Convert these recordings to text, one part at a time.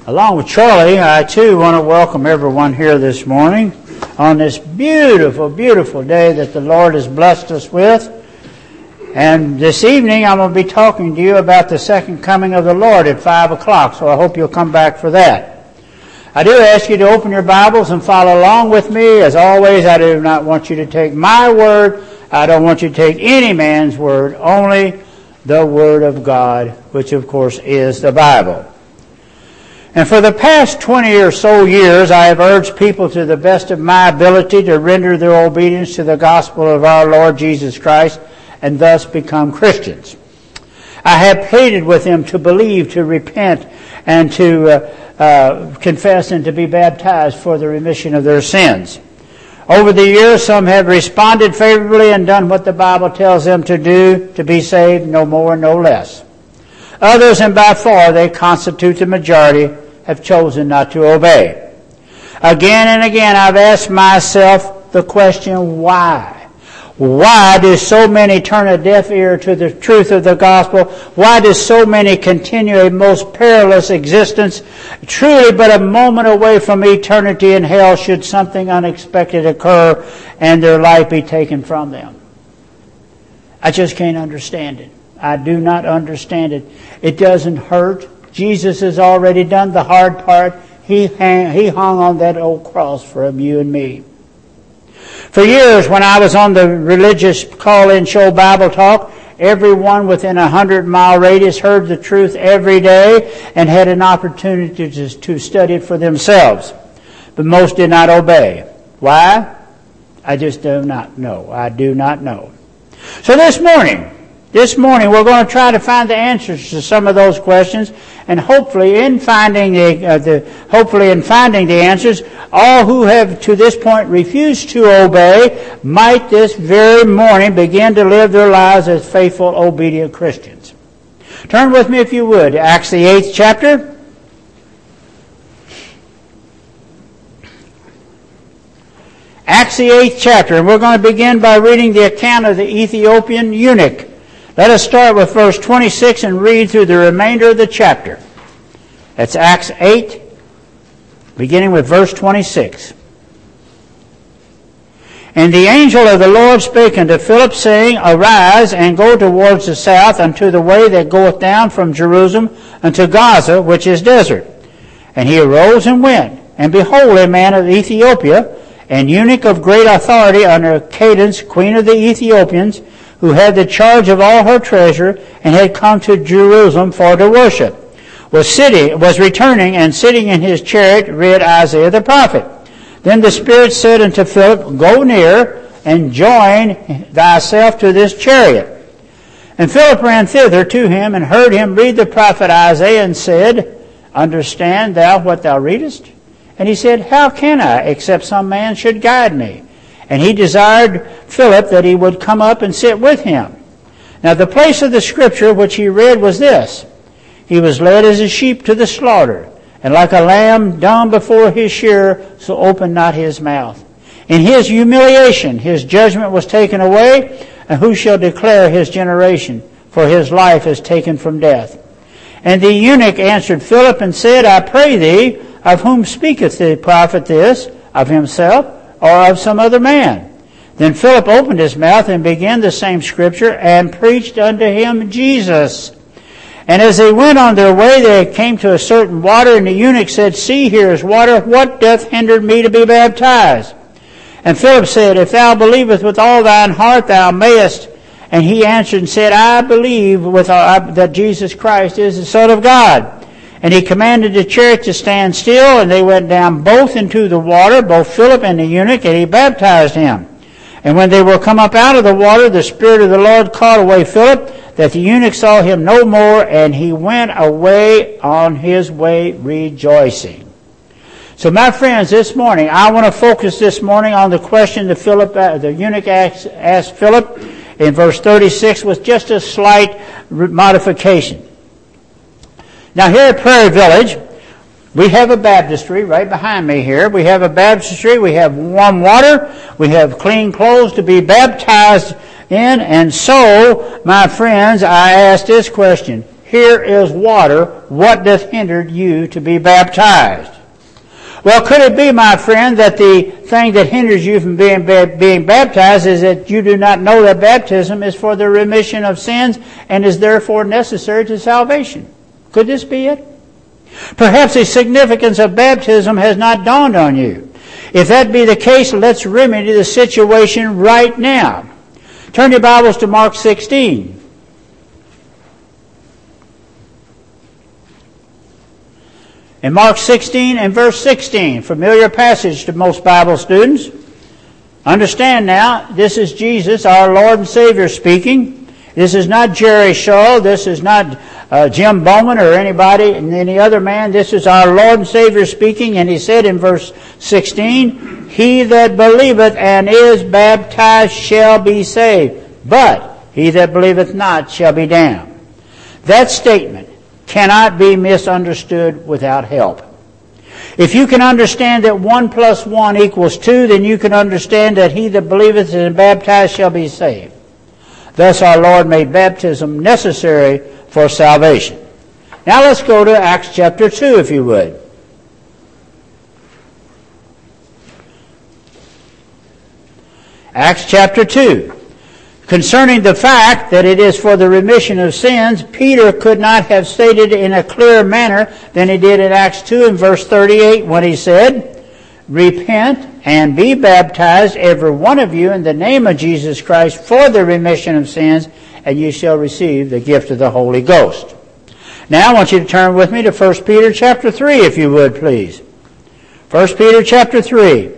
Along with Charlie, I too want to welcome everyone here this morning on this beautiful, beautiful day that the Lord has blessed us with. And this evening I'm going to be talking to you about the second coming of the Lord at 5 o'clock, so I hope you'll come back for that. I do ask you to open your Bibles and follow along with me. As always, I do not want you to take my word. I don't want you to take any man's word, only the Word of God, which of course is the Bible. And for the past 20 or so years, I have urged people to the best of my ability to render their obedience to the gospel of our Lord Jesus Christ and thus become Christians. I have pleaded with them to believe, to repent, and to confess and to be baptized for the remission of their sins. Over the years, some have responded favorably and done what the Bible tells them to do to be saved, no more, no less. Others, and by far they constitute the majority, have chosen not to obey. Again and again I've asked myself the question, why? Why do so many turn a deaf ear to the truth of the gospel? Why do so many continue a most perilous existence, truly but a moment away from eternity in hell should something unexpected occur and their life be taken from them? I just can't understand it. I do not understand it. It doesn't hurt. Jesus has already done the hard part. He hung on that old cross for you and me. For years, when I was on the religious call-in show Bible Talk, everyone within a 100-mile radius heard the truth every day and had an opportunity to study it for themselves. But most did not obey. Why? I just do not know. I do not know. So this morning we're going to try to find the answers to some of those questions, and hopefully in finding the answers, all who have to this point refused to obey might this very morning begin to live their lives as faithful, obedient Christians. Turn with me, if you would, to Acts the 8th chapter. Acts the 8th chapter, and we're going to begin by reading the account of the Ethiopian eunuch. Let us start with verse 26 and read through the remainder of the chapter. That's Acts 8, beginning with verse 26. And the angel of the Lord spake unto Philip, saying, Arise, and go towards the south unto the way that goeth down from Jerusalem unto Gaza, which is desert. And he arose and went. And behold, a man of Ethiopia, an eunuch of great authority under Candace, queen of the Ethiopians, who had the charge of all her treasure, and had come to Jerusalem for to worship, was returning, and sitting in his chariot read Isaiah the prophet. Then the Spirit said unto Philip, Go near, and join thyself to this chariot. And Philip ran thither to him, and heard him read the prophet Isaiah, and said, Understand thou what thou readest? And he said, How can I, except some man should guide me? And he desired Philip that he would come up and sit with him. Now the place of the scripture which he read was this: He was led as a sheep to the slaughter, and like a lamb dumb before his shearer, so opened not his mouth. In his humiliation his judgment was taken away, and who shall declare his generation? For his life is taken from death. And the eunuch answered Philip and said, I pray thee, of whom speaketh the prophet this? Of himself, or of some other man? Then Philip opened his mouth and began the same scripture, and preached unto him Jesus. And as they went on their way, they came to a certain water, and the eunuch said, See, here is water. What doth hinder me to be baptized? And Philip said, If thou believest with all thine heart, thou mayest. And he answered and said, I believe that Jesus Christ is the Son of God. And he commanded the chariot to stand still, and they went down both into the water, both Philip and the eunuch, and he baptized him. And when they were come up out of the water, the Spirit of the Lord caught away Philip, that the eunuch saw him no more, and he went away on his way rejoicing. So my friends, this morning, I want to focus this morning on the question that the eunuch asked Philip in verse 36 with just a slight modification. Now here at Prairie Village, we have a baptistry right behind me here. We have a baptistry. We have warm water. We have clean clothes to be baptized in. And so, my friends, I ask this question. here is water. What doth hinder you to be baptized? Well, could it be, my friend, that the thing that hinders you from being baptized is that you do not know that baptism is for the remission of sins and is therefore necessary to salvation? Could this be it? Perhaps the significance of baptism has not dawned on you. If that be the case, let's remedy the situation right now. Turn your Bibles to Mark 16. In Mark 16 and verse 16, familiar passage to most Bible students. Understand now, this is Jesus, our Lord and Savior, speaking. This is not Jerry Shaw. This is not Jim Bowman or anybody, any other man. This is our Lord and Savior speaking. And he said in verse 16, he that believeth and is baptized shall be saved, but he that believeth not shall be damned. That statement cannot be misunderstood without help. If you can understand that 1 + 1 = 2, then you can understand that he that believeth and is baptized shall be saved. Thus our Lord made baptism necessary for salvation. Now let's go to Acts chapter 2, if you would. Acts chapter 2. Concerning the fact that it is for the remission of sins, Peter could not have stated in a clearer manner than he did in Acts 2 and verse 38 when he said, repent and be baptized, every one of you, in the name of Jesus Christ for the remission of sins, and you shall receive the gift of the Holy Ghost. Now I want you to turn with me to 1 Peter chapter 3, if you would, please. 1 Peter chapter 3.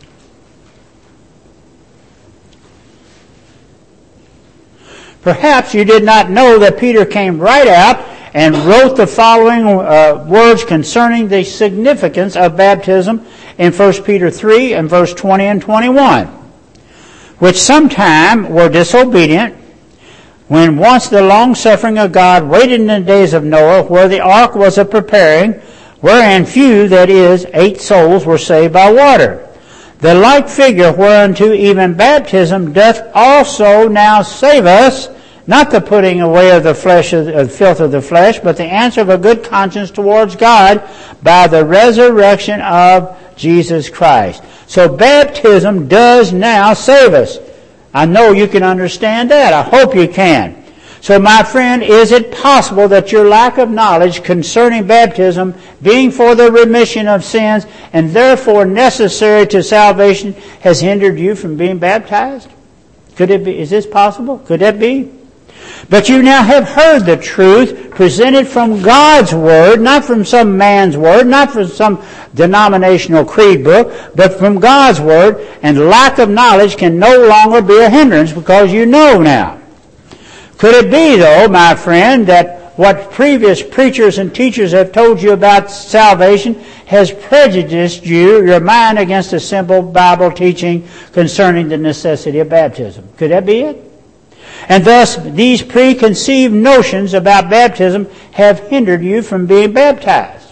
Perhaps you did not know that Peter came right out and wrote the following words concerning the significance of baptism in 1 Peter 3 and verse 20 and 21. Which sometime were disobedient, when once the long-suffering of God waited in the days of Noah, where the ark was a-preparing, wherein few, that is, 8 souls, were saved by water. The like figure whereunto even baptism doth also now save us, not the putting away of the flesh, of filth of the flesh, but the answer of a good conscience towards God by the resurrection of Jesus Christ. So baptism does now save us. I know you can understand that. I hope you can. So my friend, is it possible that your lack of knowledge concerning baptism being for the remission of sins and therefore necessary to salvation has hindered you from being baptized? Could it be? Is this possible? Could that be? But you now have heard the truth presented from God's Word, not from some man's word, not from some denominational creed book, but from God's Word, and lack of knowledge can no longer be a hindrance because you know now. Could it be, though, my friend, that what previous preachers and teachers have told you about salvation has prejudiced your mind against a simple Bible teaching concerning the necessity of baptism? Could that be it? And thus, these preconceived notions about baptism have hindered you from being baptized.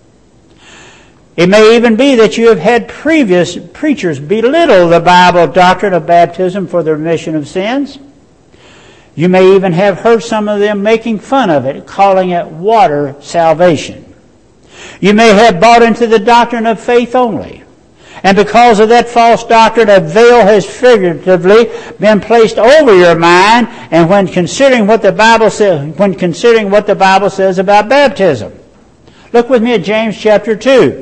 It may even be that you have had previous preachers belittle the Bible doctrine of baptism for the remission of sins. You may even have heard some of them making fun of it, calling it water salvation. You may have bought into the doctrine of faith only. And because of that false doctrine, a veil has figuratively been placed over your mind, and when considering what the Bible says about baptism. Look with me at James chapter 2.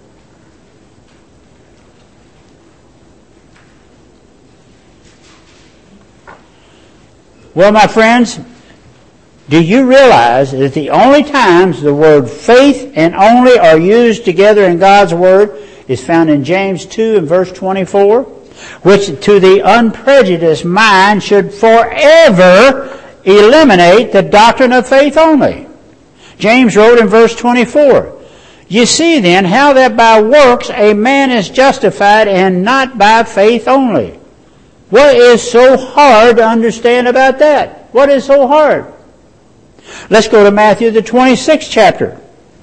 Well, my friends, do you realize that the only times the word faith and only are used together in God's Word is found in James 2 and verse 24, which to the unprejudiced mind should forever eliminate the doctrine of faith only. James wrote in verse 24, you see then how that by works a man is justified and not by faith only. What is so hard to understand about that? What is so hard? Let's go to Matthew the 26th chapter.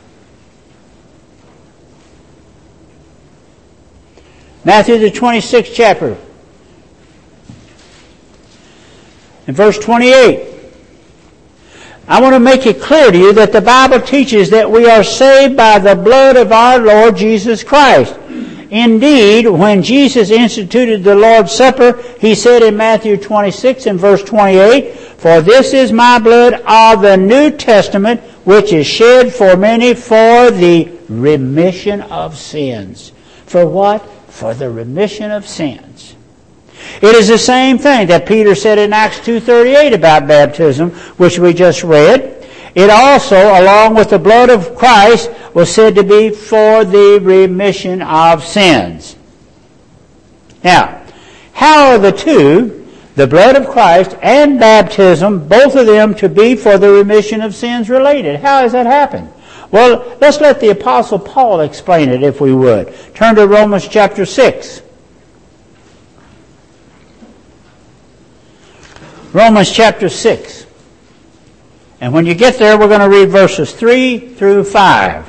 Matthew the 26th chapter. In verse 28. I want to make it clear to you that the Bible teaches that we are saved by the blood of our Lord Jesus Christ. Indeed, when Jesus instituted the Lord's Supper, he said in Matthew 26 and verse 28, "For this is my blood of the New Testament, which is shed for many for the remission of sins." For what? For the remission of sins. It is the same thing that Peter said in Acts 2:38 about baptism, which we just read. It also, along with the blood of Christ, was said to be for the remission of sins. Now, how are the two, the blood of Christ and baptism, both of them to be for the remission of sins related? How has that happened? Well, let's let the Apostle Paul explain it, if we would. Turn to Romans chapter 6. Romans chapter 6. And when you get there, we're going to read verses 3 through 5.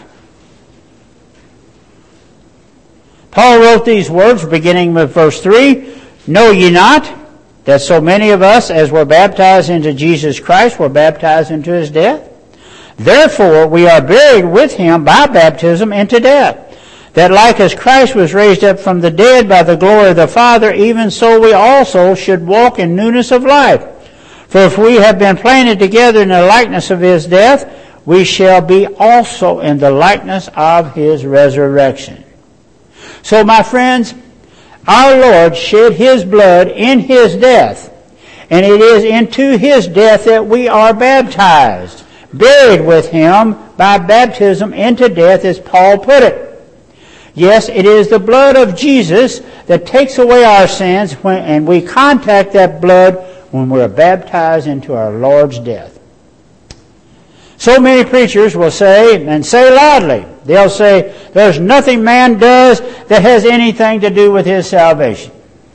Paul wrote these words, beginning with verse 3, "Know ye not that so many of us as were baptized into Jesus Christ were baptized into his death? Therefore we are buried with him by baptism into death, that like as Christ was raised up from the dead by the glory of the Father, even so we also should walk in newness of life. For if we have been planted together in the likeness of his death, we shall be also in the likeness of his resurrection." So, my friends, our Lord shed his blood in his death, and it is into his death that we are baptized, buried with him by baptism into death, as Paul put it. Yes, it is the blood of Jesus that takes away our sins, and we contact that blood when we're baptized into our Lord's death. So many preachers will say, and say loudly, they'll say, there's nothing man does that has anything to do with his salvation.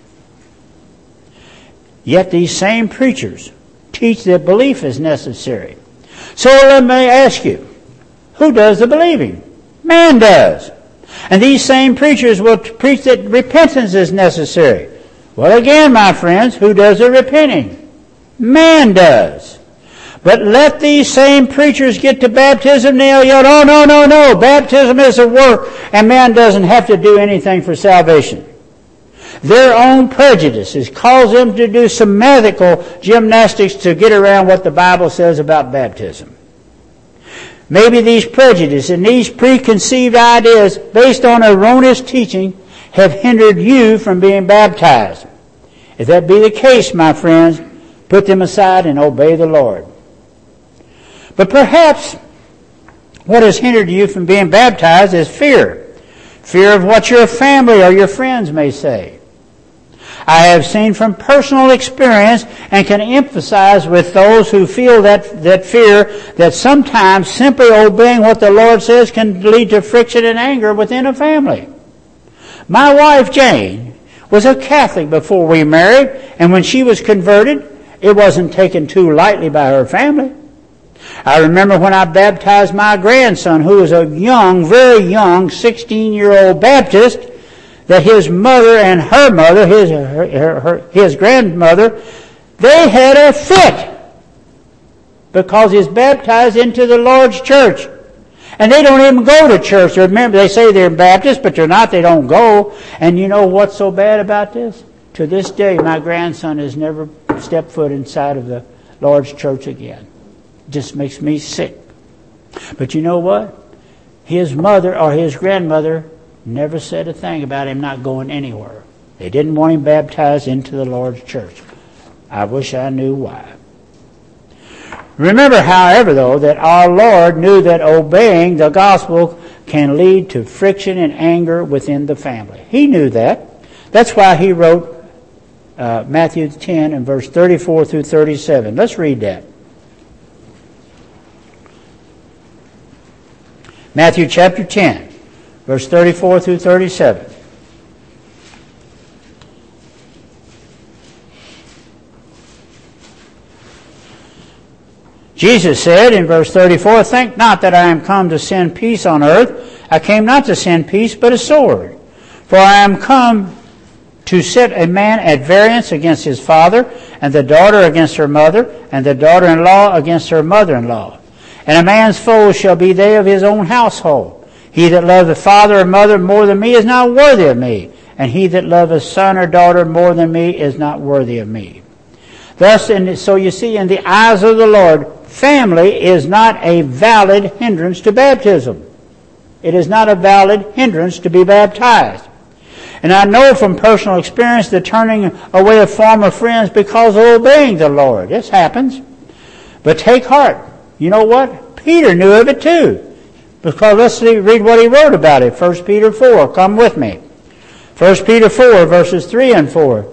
Yet these same preachers teach that belief is necessary. So let me ask you, who does the believing? Man does. And these same preachers will preach that repentance is necessary. Well, again, my friends, who does the repenting? Man does. But let these same preachers get to baptism, they'll yell, no, baptism is a work, and man doesn't have to do anything for salvation. Their own prejudices cause them to do some mathematical gymnastics to get around what the Bible says about baptism. Maybe these prejudices and these preconceived ideas based on erroneous teaching have hindered you from being baptized. If that be the case, my friends, put them aside and obey the Lord. But perhaps what has hindered you from being baptized is fear. Fear of what your family or your friends may say. I have seen from personal experience and can emphasize with those who feel that fear that sometimes simply obeying what the Lord says can lead to friction and anger within a family. My wife, Jane, was a Catholic before we married, and when she was converted, it wasn't taken too lightly by her family. I remember when I baptized my grandson, who was a young, very young, 16-year-old Baptist, that his mother and her mother, his grandmother, they had a fit because he's baptized into the Lord's church. And they don't even go to church. Remember, they say they're Baptist, but they're not. They don't go. And you know what's so bad about this? To this day, my grandson has never stepped foot inside of the Lord's church again. It just makes me sick. But you know what? His mother or his grandmother never said a thing about him not going anywhere. They didn't want him baptized into the Lord's church. I wish I knew why. Remember, however, though, that our Lord knew that obeying the gospel can lead to friction and anger within the family. He knew that. That's why he wrote Matthew 10 and verse 34 through 37. Let's read that. Matthew chapter 10, verse 34 through 37. Jesus said in verse 34, "Think not that I am come to send peace on earth. I came not to send peace, but a sword. For I am come to set a man at variance against his father, and the daughter against her mother, and the daughter-in-law against her mother-in-law. And a man's foes shall be they of his own household. He that loveth father or mother more than me is not worthy of me, and he that loveth son or daughter more than me is not worthy of me. Thus, so you see, in the eyes of the Lord, family is not a valid hindrance to baptism. It is not a valid hindrance to be baptized. And I know from personal experience the turning away of former friends because of obeying the Lord. This happens. But take heart. You know what? Peter knew of it too. Because let's read what he wrote about it. 1 Peter 4. Come with me. 1 Peter 4, verses 3 and 4.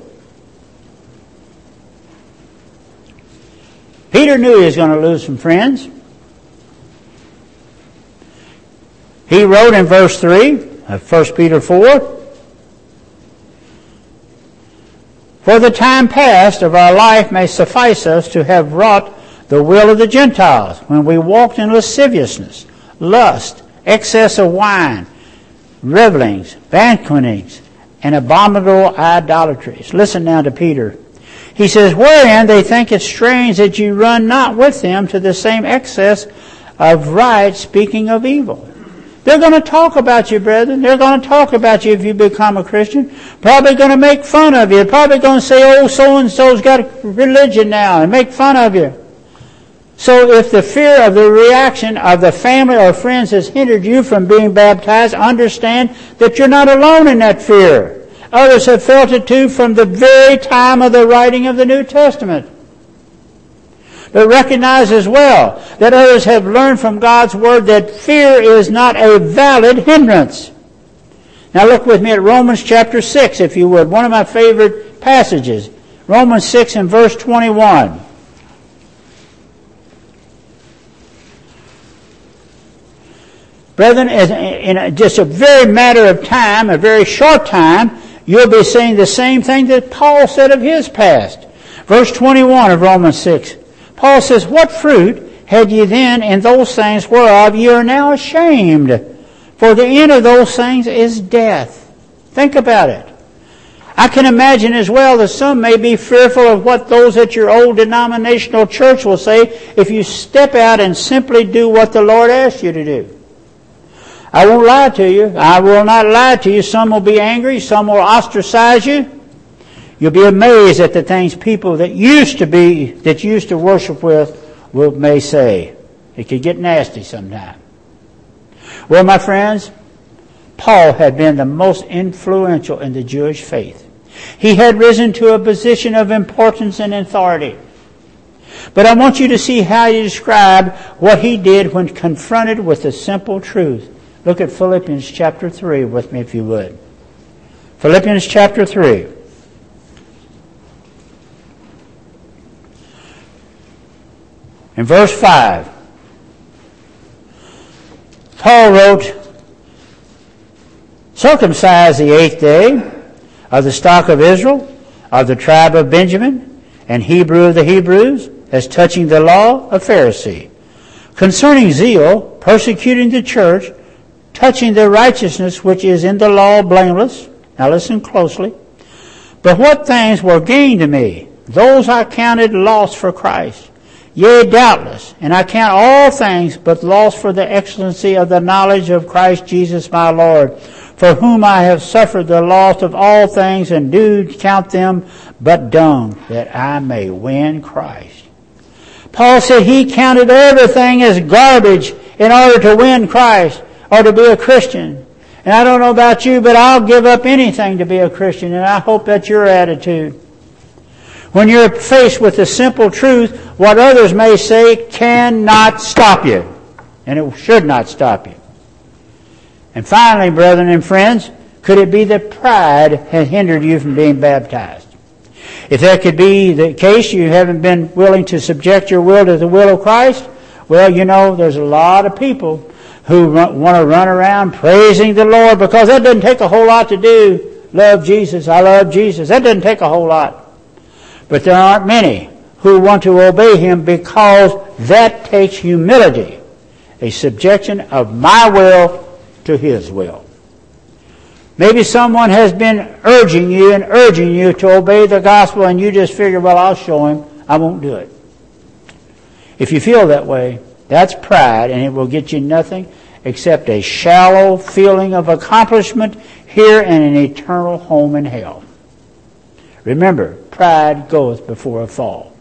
Peter knew he was going to lose some friends. He wrote in verse 3 of 1 Peter 4, "For the time past of our life may suffice us to have wrought the will of the Gentiles, when we walked in lasciviousness, lust, excess of wine, revelings, banquetings, and abominable idolatries." Listen now to Peter. He says, "Wherein they think it strange that you run not with them to the same excess of right, speaking of evil." They're going to talk about you, brethren. They're going to talk about you if you become a Christian. Probably going to make fun of you. Probably going to say, "Oh, so-and-so's got religion now," and make fun of you. So if the fear of the reaction of the family or friends has hindered you from being baptized, understand that you're not alone in that fear. Others have felt it too from the very time of the writing of the New Testament. But recognize as well that others have learned from God's Word that fear is not a valid hindrance. Now look with me at Romans chapter 6, if you would. One of my favorite passages. Romans 6 and verse 21. Brethren, in just a very matter of time, a very short time, you'll be saying the same thing that Paul said of his past. Verse 21 of Romans 6. Paul says, "What fruit had ye then in those things whereof ye are now ashamed? For the end of those things is death." Think about it. I can imagine as well that some may be fearful of what those at your old denominational church will say if you step out and simply do what the Lord asks you to do. I won't lie to you. I will not lie to you. Some will be angry. Some will ostracize you. You'll be amazed at the things people that used to worship with may say. It could get nasty sometime. Well, my friends, Paul had been the most influential in the Jewish faith. He had risen to a position of importance and authority. But I want you to see how he described what he did when confronted with the simple truth. Look at Philippians chapter 3 with me, if you would. Philippians chapter 3. In verse 5, Paul wrote, "Circumcised the 8th day, of the stock of Israel, of the tribe of Benjamin, and Hebrew of the Hebrews, as touching the law, a Pharisee. Concerning zeal, persecuting the church, touching the righteousness which is in the law, blameless." Now listen closely. "But what things were gain to me, those I counted loss for Christ. Yea, doubtless, and I count all things but loss for the excellency of the knowledge of Christ Jesus my Lord, for whom I have suffered the loss of all things, and do count them but dung, that I may win Christ." Paul said he counted everything as garbage in order to win Christ, or to be a Christian. And I don't know about you, but I'll give up anything to be a Christian, and I hope that's your attitude. When you're faced with the simple truth, what others may say cannot stop you. And it should not stop you. And finally, brethren and friends, could it be that pride has hindered you from being baptized? If that could be the case, you haven't been willing to subject your will to the will of Christ, well, you know, there's a lot of people who want to run around praising the Lord, because that doesn't take a whole lot to do. Love Jesus, I love Jesus. That doesn't take a whole lot. But there aren't many who want to obey Him, because that takes humility, a subjection of my will to His will. Maybe someone has been urging you to obey the gospel, and you just figure, well, I'll show him. I won't do it. If you feel that way, that's pride, and it will get you nothing except a shallow feeling of accomplishment here and an eternal home in hell. Remember, pride goeth before a fall.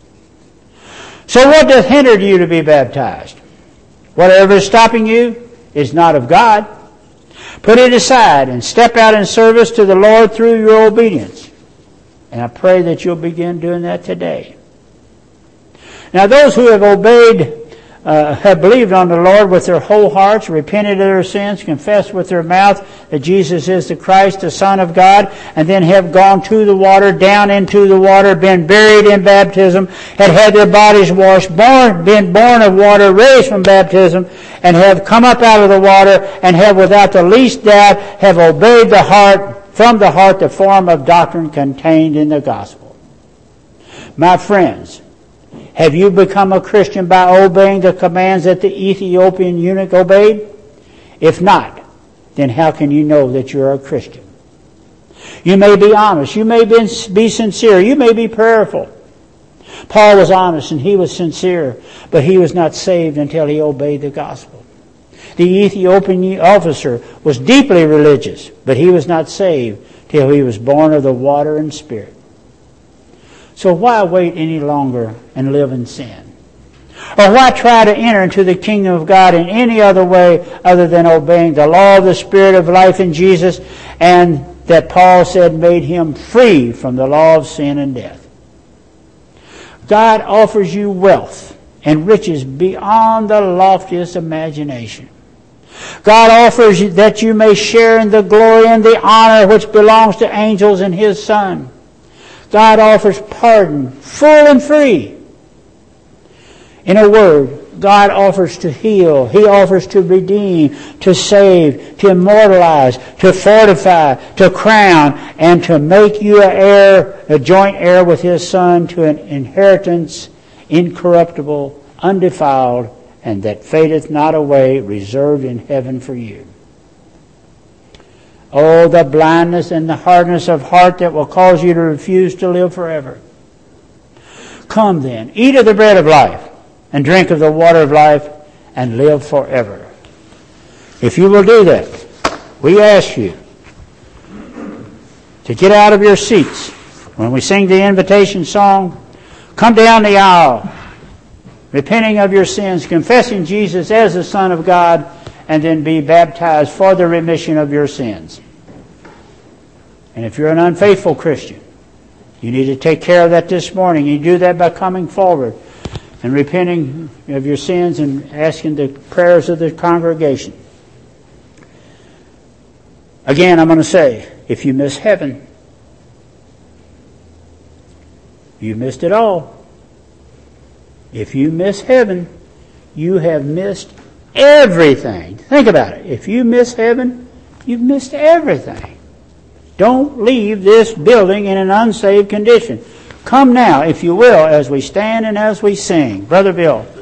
So what doth hinder you to be baptized? Whatever is stopping you is not of God. Put it aside and step out in service to the Lord through your obedience. And I pray that you'll begin doing that today. Now those who have have believed on the Lord with their whole hearts, repented of their sins, confessed with their mouth that Jesus is the Christ, the Son of God, and then have gone to the water, down into the water, been buried in baptism, had their bodies washed, been born of water, raised from baptism, and have come up out of the water, and have without the least doubt have obeyed from the heart the form of doctrine contained in the gospel. My friends, have you become a Christian by obeying the commands that the Ethiopian eunuch obeyed? If not, then how can you know that you're a Christian? You may be honest. You may be sincere. You may be prayerful. Paul was honest and he was sincere, but he was not saved until he obeyed the gospel. The Ethiopian officer was deeply religious, but he was not saved till he was born of the water and Spirit. So why wait any longer and live in sin? Or why try to enter into the kingdom of God in any other way other than obeying the law of the Spirit of life in Jesus, and that Paul said made him free from the law of sin and death? God offers you wealth and riches beyond the loftiest imagination. God offers you that you may share in the glory and the honor which belongs to angels and His Son. God offers pardon, full and free. In a word, God offers to heal. He offers to redeem, to save, to immortalize, to fortify, to crown, and to make you an heir, a joint heir with His Son, to an inheritance incorruptible, undefiled, and that fadeth not away, reserved in heaven for you. Oh, the blindness and the hardness of heart that will cause you to refuse to live forever. Come then, eat of the bread of life, and drink of the water of life, and live forever. If you will do that, we ask you to get out of your seats when we sing the invitation song. Come down the aisle, repenting of your sins, confessing Jesus as the Son of God, and then be baptized for the remission of your sins. And if you're an unfaithful Christian, you need to take care of that this morning. You do that by coming forward and repenting of your sins and asking the prayers of the congregation. Again, I'm going to say, if you miss heaven, you missed it all. If you miss heaven, you have missed everything. Think about it. If you miss heaven, you've missed everything. Don't leave this building in an unsaved condition. Come now, if you will, as we stand and as we sing. Brother Bill.